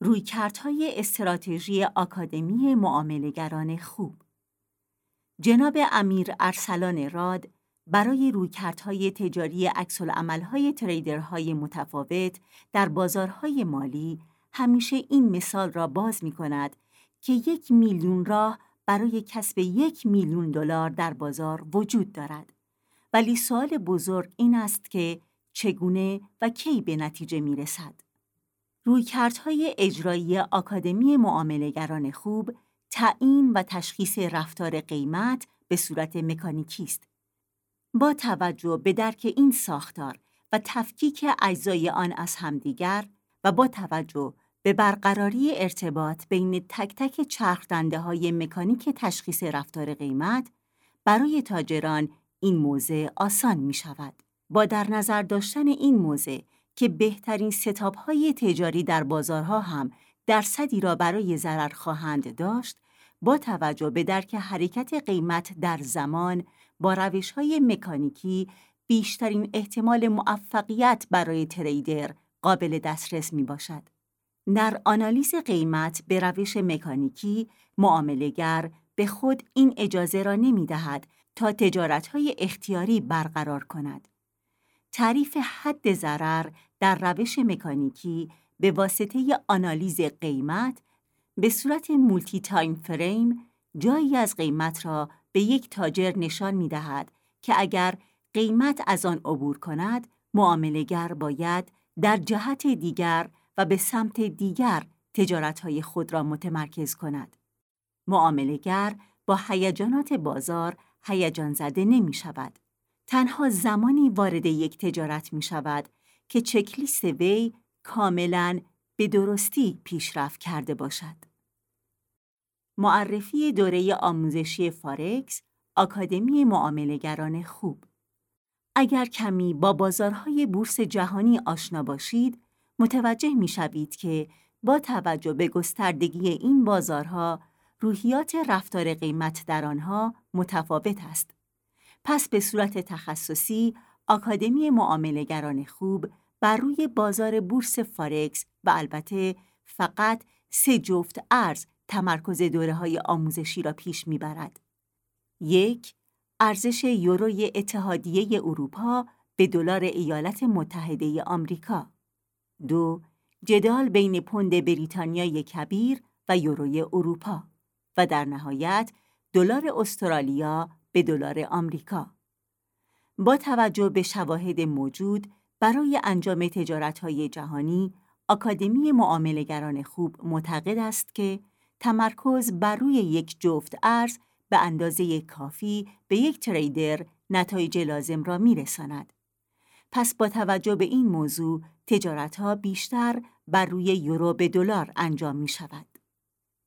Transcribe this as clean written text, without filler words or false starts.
رویکردهای استراتژی آکادمی معامله‌گران خوب. جناب امیر ارسلان راد برای رویکردهای تجاری عکس‌العمل‌های تریدرهای متفاوت در بازارهای مالی همیشه این مثال را باز می‌کند که 1,000,000 راه برای کسب 1,000,000 $ در بازار وجود دارد. ولی سوال بزرگ این است که چگونه و کی به نتیجه می‌رسد؟ رویکردهای اجرایی آکادمی معامله‌گران خوب تعیین و تشخیص رفتار قیمت به صورت مکانیکی است. با توجه به درک این ساختار و تفکیک اجزای آن از همدیگر و با توجه به برقراری ارتباط بین تک تک چرخ‌دنده‌های مکانیک تشخیص رفتار قیمت، برای تاجران این موضع آسان می شود. با در نظر داشتن این موضع که بهترین ستاپ‌های تجاری در بازارها هم درصدی را برای ضرر خواهند داشت، با توجه به درک حرکت قیمت در زمان با روش‌های مکانیکی بیشترین احتمال موفقیت برای تریدر قابل دسترس می‌باشد. در آنالیز قیمت به روش مکانیکی، معامله‌گر به خود این اجازه را نمی‌دهد تا تجارت‌های اختیاری برقرار کند. تعریف حد ضرر در روش مکانیکی به واسطه آنالیز قیمت به صورت مولتی تایم فریم جایی از قیمت را به یک تاجر نشان می‌دهد که اگر قیمت از آن عبور کند، معامله‌گر باید در جهت دیگر و به سمت دیگر تجارت‌های خود را متمرکز کند. معامله‌گر با هیجانات بازار هیجان زده نمی‌شود. تنها زمانی وارد یک تجارت می‌شود که چکلیست وی کاملاً به درستی پیشرفت کرده باشد. معرفی دوره آموزشی فارکس، آکادمی معامله‌گران خوب. اگر کمی با بازارهای بورس جهانی آشنا باشید، متوجه می‌شوید که با توجه به گستردگی این بازارها، روحیات رفتار قیمت در آنها متفاوت است. پس به صورت تخصصی، آکادمی معامله‌گران خوب بر روی بازار بورس فارکس و البته فقط 3 جفت ارز تمرکز دوره‌های آموزشی را پیش می‌برد. 1. ارزش یوروی اتحادیه اروپا به دلار ایالات متحده آمریکا. 2. جدال بین پوند بریتانیای کبیر و یوروی اروپا. و در نهایت دلار استرالیا به دلار آمریکا. با توجه به شواهد موجود برای انجام تجارت‌های جهانی، آکادمی معامله‌گران خوب معتقد است که تمرکز بر روی یک جفت ارز به اندازه کافی به یک تریدر نتایج لازم را می‌رساند. پس با توجه به این موضوع، تجارت‌ها بیشتر بر روی یورو به دلار انجام می‌شود.